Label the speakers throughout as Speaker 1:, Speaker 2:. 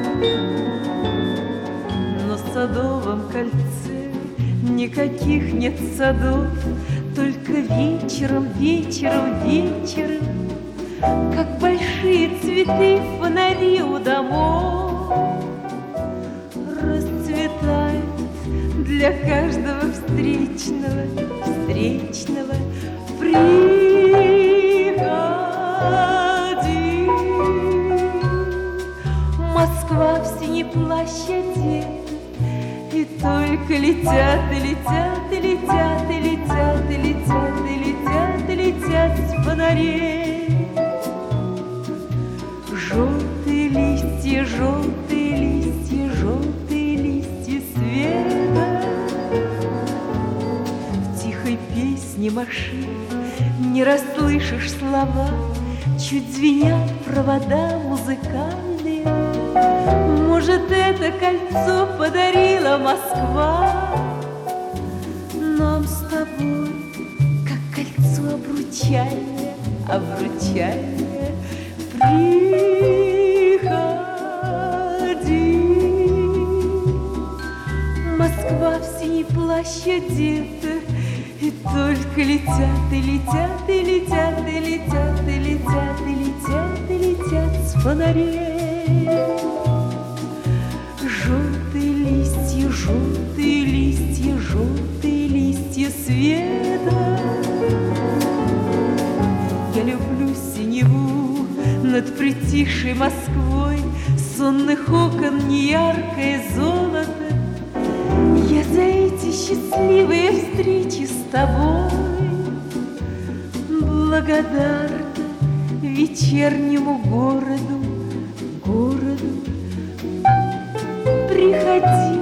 Speaker 1: На Садовом кольце никаких нет садов, только вечером, вечером, вечером, как большие цветы фонари у домов, расцветают для каждого встречного, встречного. Приходи, Москва в синий плащ одета, и только летят, и летят, и летят, и летят, и летят, и летят, и летят с фонарей. Желтые листья, желтые листья, желтые листья света. В тихой песне машин не расслышишь слова, чуть звенят провода музыкальные. Может, это кольцо подарила Москва нам с тобой, как кольцо обручальное, обручальное. Приходи, Москва в синий плащ одета, и только летят, и летят, и летят, и летят, и летят, и летят, и летят с фонарей. Желтые листья, желтые листья, желтые листья света. Я люблю синеву над притихшей Москвой, сонных окон неяркое золото. Я за эти счастливые встречи с тобой благодарна вечернему городу, городу. Приходи,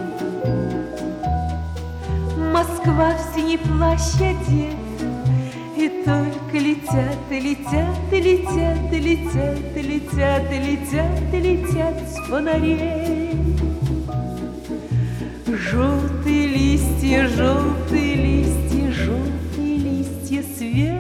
Speaker 1: Москва в синий плащ одета, и только летят, и летят, и летят, и летят, и летят, и летят, и летят с фонарей. Желтые листья, желтые листья, желтые листья света.